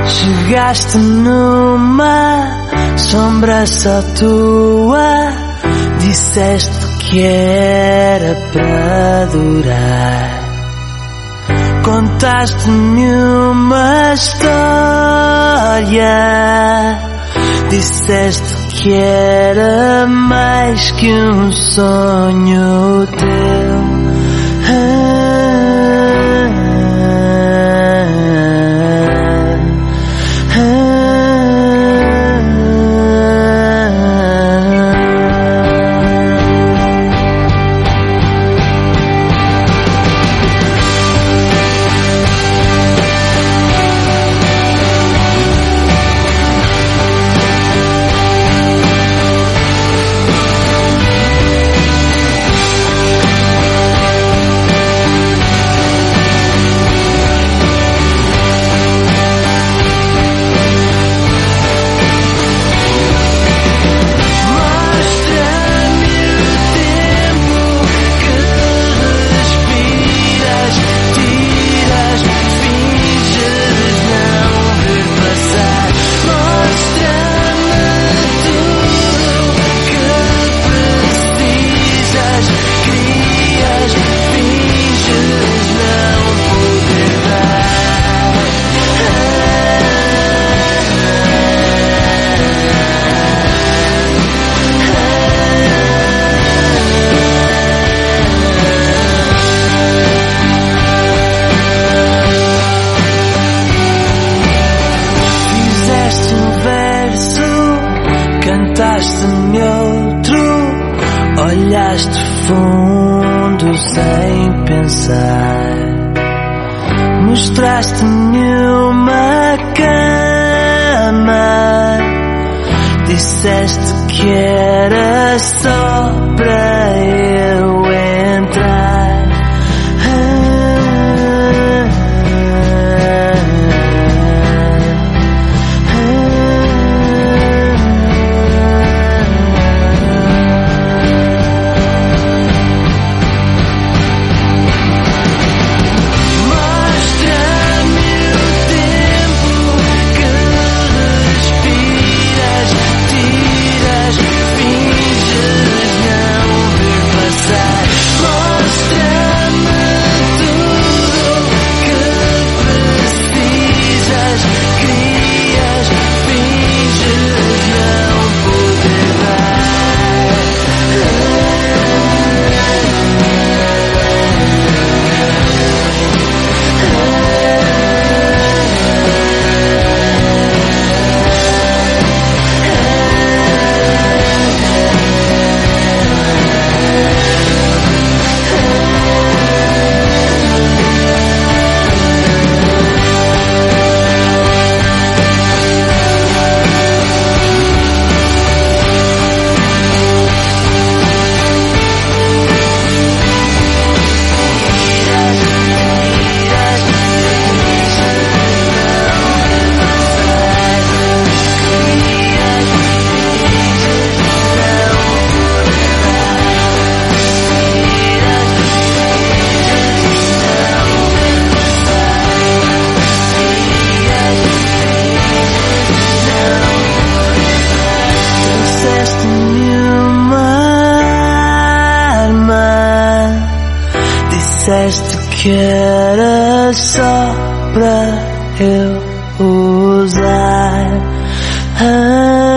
Chegaste numa sombra só tua, disseste que era para durar. Contaste-me uma história, disseste que era mais que um sonho teu. Cantaste-me outro, olhaste fundo sem pensar. Mostraste-me uma cama, disseste que era só para eu entrar. Disseste que era só para eu usar.